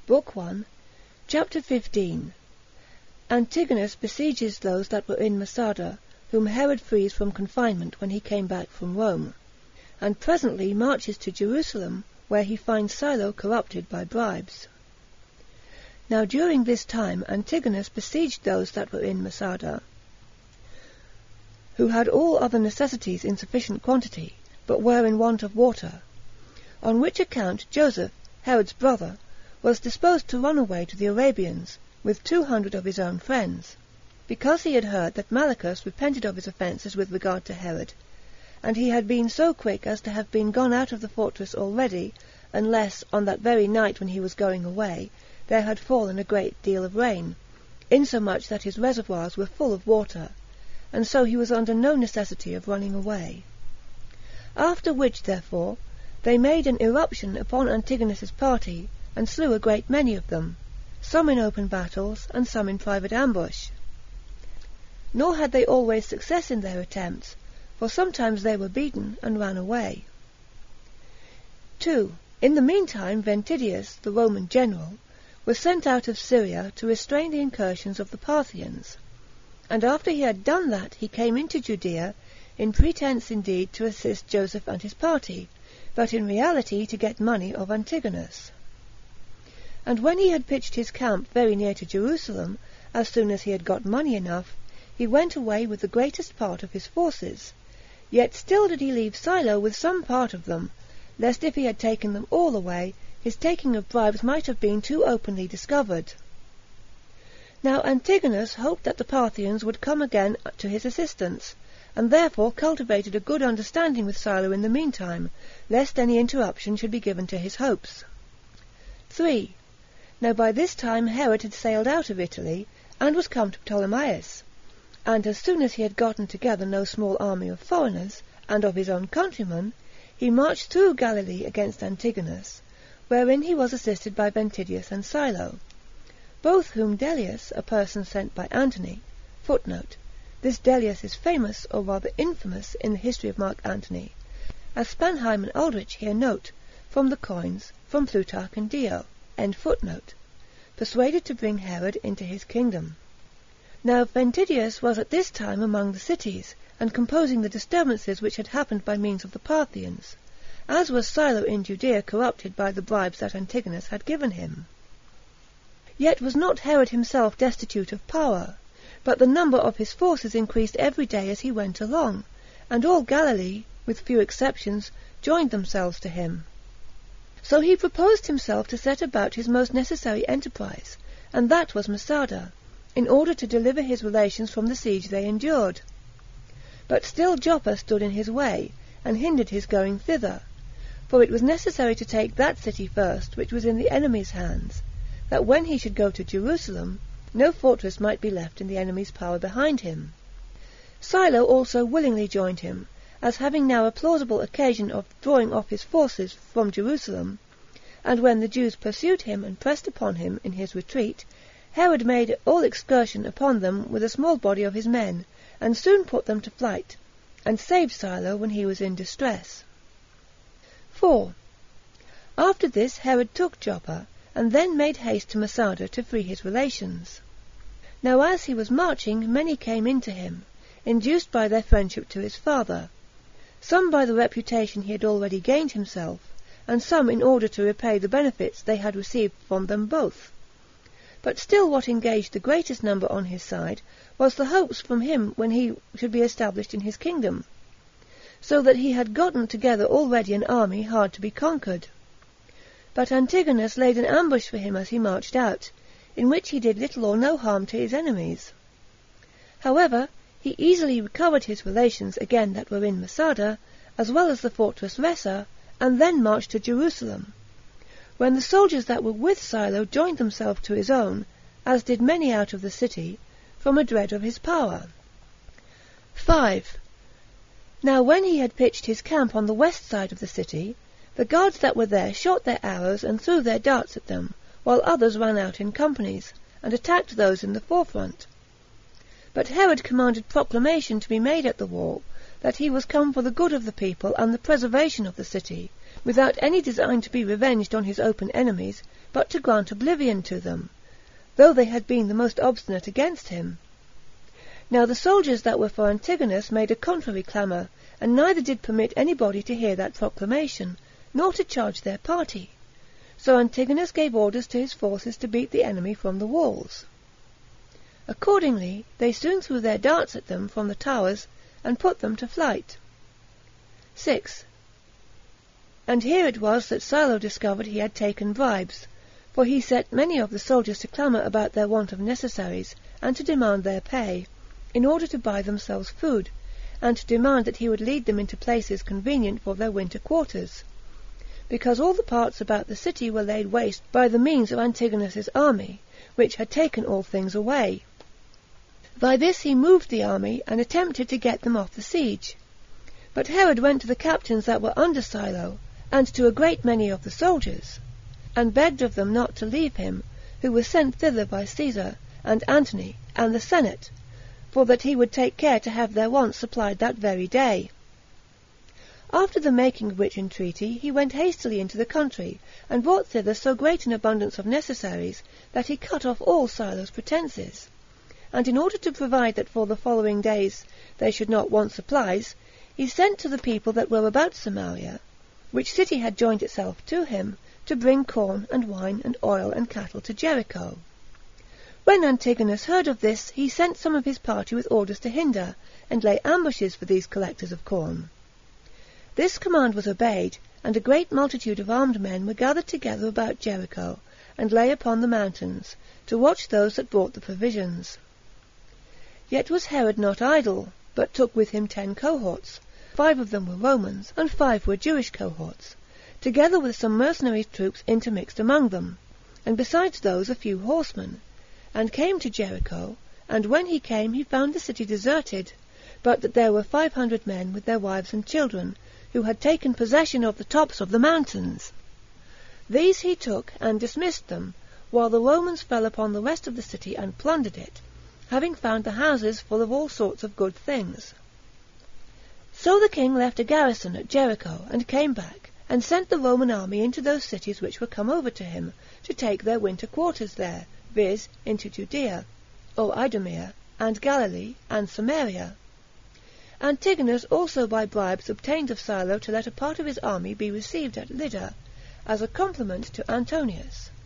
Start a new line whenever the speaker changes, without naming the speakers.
Book 1, Chapter 15. Antigonus besieges those that were in Masada, whom Herod frees from confinement when he came back from Rome, and presently marches to Jerusalem, where he finds Silo corrupted by bribes. Now during this time Antigonus besieged those that were in Masada, who had all other necessities in sufficient quantity, but were in want of water, on which account Joseph, Herod's brother, was disposed to run away to the Arabians, with 200 of his own friends, because he had heard that Malichus repented of his offences with regard to Herod, and he had been so quick as to have been gone out of the fortress already, unless, on that very night when he was going away, there had fallen a great deal of rain, insomuch that his reservoirs were full of water, and so he was under no necessity of running away. After which, therefore, they made an irruption upon Antigonus's party, and slew a great many of them, some in open battles, and some in private ambush. Nor had they always success in their attempts, for sometimes they were beaten, and ran away. 2. In the meantime Ventidius, the Roman general, was sent out of Syria to restrain the incursions of the Parthians, and after he had done that he came into Judea, in pretence indeed to assist Joseph and his party, but in reality to get money of Antigonus. And when he had pitched his camp very near to Jerusalem, as soon as he had got money enough, he went away with the greatest part of his forces. Yet still did he leave Silo with some part of them, lest if he had taken them all away, his taking of bribes might have been too openly discovered. Now Antigonus hoped that the Parthians would come again to his assistance, and therefore cultivated a good understanding with Silo in the meantime, lest any interruption should be given to his hopes. 3. Now by this time Herod had sailed out of Italy, and was come to Ptolemais, and as soon as he had gotten together no small army of foreigners, and of his own countrymen, he marched through Galilee against Antigonus, wherein he was assisted by Ventidius and Silo, both whom Dellius, a person sent by Antony, (Footnote: This Dellius is famous, or rather infamous, in the history of Mark Antony, as Spanheim and Aldrich here note, from the coins, from Plutarch and Dio), persuaded to bring Herod into his kingdom. Now Ventidius was at this time among the cities, and composing the disturbances which had happened by means of the Parthians, as was Silo in Judea corrupted by the bribes that Antigonus had given him. Yet was not Herod himself destitute of power, but the number of his forces increased every day as he went along, and all Galilee, with few exceptions, joined themselves to him. So he proposed himself to set about his most necessary enterprise, and that was Masada, in order to deliver his relations from the siege they endured. But still Joppa stood in his way, and hindered his going thither, for it was necessary to take that city first, which was in the enemy's hands, that when he should go to Jerusalem, no fortress might be left in the enemy's power behind him. Silo also willingly joined him, as having now a plausible occasion of drawing off his forces from Jerusalem, and when the Jews pursued him and pressed upon him in his retreat, Herod made all excursion upon them with a small body of his men, and soon put them to flight, and saved Silo when he was in distress. 4. After this Herod took Joppa, and then made haste to Masada to free his relations. Now as he was marching, many came in to him, induced by their friendship to his father, some by the reputation he had already gained himself, and some in order to repay the benefits they had received from them both. But still what engaged the greatest number on his side was the hopes from him when he should be established in his kingdom, so that he had gotten together already an army hard to be conquered. But Antigonus laid an ambush for him as he marched out, in which he did little or no harm to his enemies. However, he easily recovered his relations again that were in Masada, as well as the fortress Ressa, and then marched to Jerusalem, when the soldiers that were with Silo joined themselves to his own, as did many out of the city, from a dread of his power. 5. Now when he had pitched his camp on the west side of the city, the guards that were there shot their arrows and threw their darts at them, while others ran out in companies, and attacked those in the forefront. But Herod commanded proclamation to be made at the wall, that he was come for the good of the people and the preservation of the city, without any design to be revenged on his open enemies, but to grant oblivion to them, though they had been the most obstinate against him. Now the soldiers that were for Antigonus made a contrary clamour, and neither did permit anybody to hear that proclamation, nor to charge their party. So Antigonus gave orders to his forces to beat the enemy from the walls. Accordingly, they soon threw their darts at them from the towers, and put them to flight. 6. And here it was that Silo discovered he had taken bribes, for he set many of the soldiers to clamour about their want of necessaries, and to demand their pay, in order to buy themselves food, and to demand that he would lead them into places convenient for their winter quarters, because all the parts about the city were laid waste by the means of Antigonus's army, which had taken all things away. By this he moved the army, and attempted to get them off the siege. But Herod went to the captains that were under Silo, and to a great many of the soldiers, and begged of them not to leave him, who was sent thither by Caesar, and Antony, and the Senate, for that he would take care to have their wants supplied that very day. After the making of which entreaty, he went hastily into the country, and brought thither so great an abundance of necessaries, that he cut off all Silo's pretences. And in order to provide that for the following days they should not want supplies, he sent to the people that were about Samaria, which city had joined itself to him, to bring corn and wine and oil and cattle to Jericho. When Antigonus heard of this, he sent some of his party with orders to hinder, and lay ambushes for these collectors of corn. This command was obeyed, and a great multitude of armed men were gathered together about Jericho, and lay upon the mountains, to watch those that brought the provisions. Yet was Herod not idle, but took with him 10 cohorts, 5 of them were Romans, and 5 were Jewish cohorts, together with some mercenary troops intermixed among them, and besides those a few horsemen, and came to Jericho, and when he came he found the city deserted, but that there were 500 men with their wives and children, who had taken possession of the tops of the mountains. These he took and dismissed them, while the Romans fell upon the rest of the city and plundered it, having found the houses full of all sorts of good things. So the king left a garrison at Jericho, and came back, and sent the Roman army into those cities which were come over to him, to take their winter quarters there, viz. Into Judea, or Idumea, and Galilee, and Samaria. Antigonus also by bribes obtained of Silo to let a part of his army be received at Lydda, as a compliment to Antonius.